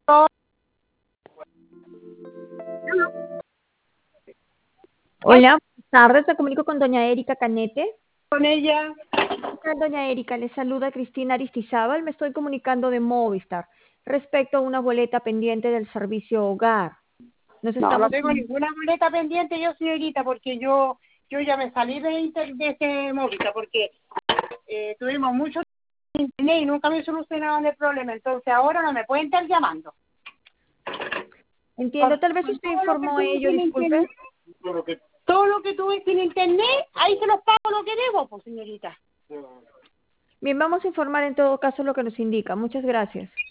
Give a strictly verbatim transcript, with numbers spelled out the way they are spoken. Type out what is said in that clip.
Hola, buenas tardes. Me comunico con doña Erika Cañete. Con ella. ¿Qué tal, doña Erika? Le saluda Cristina Aristizábal. Me estoy comunicando de Movistar respecto a una boleta pendiente del servicio hogar. Nos No, no estamos... tengo ninguna boleta pendiente yo, señorita, porque yo yo ya me salí de, inter, de ese móvil, porque eh, tuvimos mucho internet y nunca me solucionaron el problema. Entonces ahora no me pueden estar llamando. Entiendo, Por, tal vez por usted todo lo que informó tuve ello, sin disculpe. internet, todo lo que tuve sin internet, ahí se los pago lo que debo, pues, señorita. Bien, vamos a informar en todo caso lo que nos indica. Muchas gracias.